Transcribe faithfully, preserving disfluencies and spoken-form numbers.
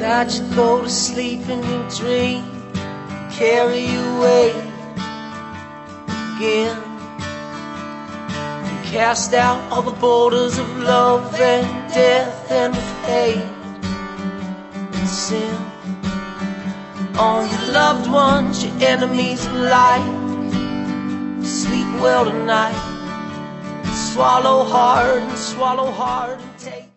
that you go to sleep in your dream, carry you away again, and cast out all the borders of love and death and of hate and sin. All your loved ones, your enemies alike, sleep well tonight. Swallow hard and swallow hard and take